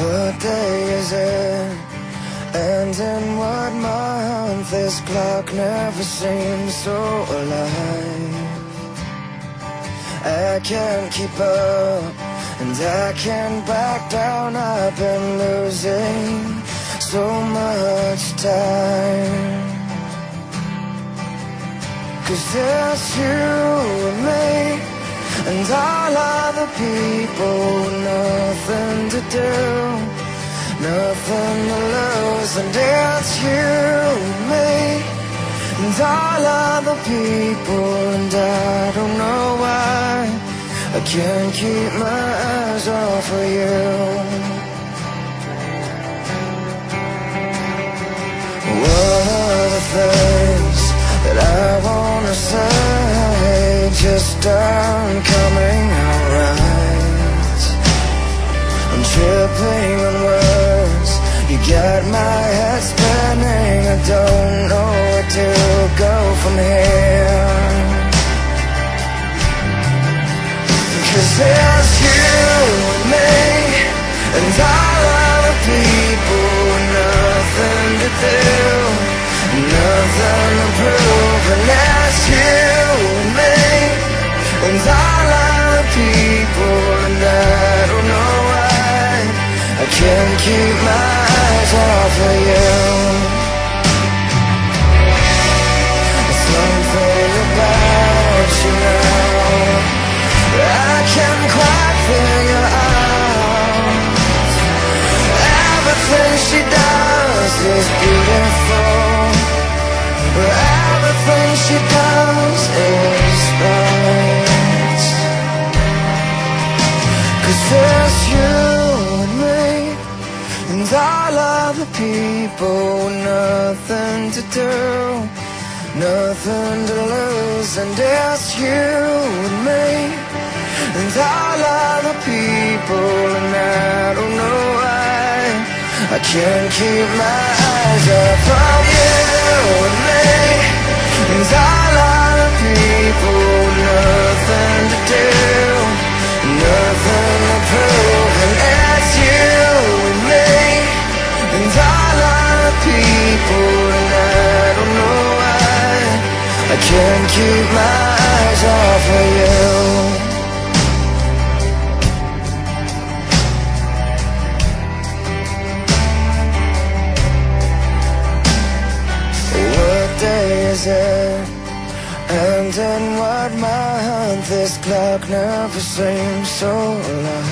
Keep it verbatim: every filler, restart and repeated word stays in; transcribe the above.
What day is it? And in what month? This clock never seems so alive. I can't keep up, and I can't back down. I've been losing so much time. 'Cause there's you and me, and all other people with nothing to do, nothing to lose. And it's you and me, and all other people, and I don't know why I can't keep my eyes off of you. What are the things that I wanna say just aren't coming out right? I'm tripping on words, you got my head spinning. I don't know where to go from here. 'Cause there's you and me, and all other people with nothing to do, nothing to prove. And that's you and me, and all other people, and I don't know why I can't keep my eyes off of you. There's something about you now I can't quite figure out. Everything she does is beautiful, everything she does is right. 'Cause there's you and me, and all other people with nothing to do, nothing to lose. And it's you and me, and all other people, and I don't know why I can't keep my eyes off of you and me, and all other people, nothing to do, nothing to prove. And it's you and me, and all other people, and I don't know why I can't keep my eyes off of you. Is it? And in what month? This clock never seems so alive.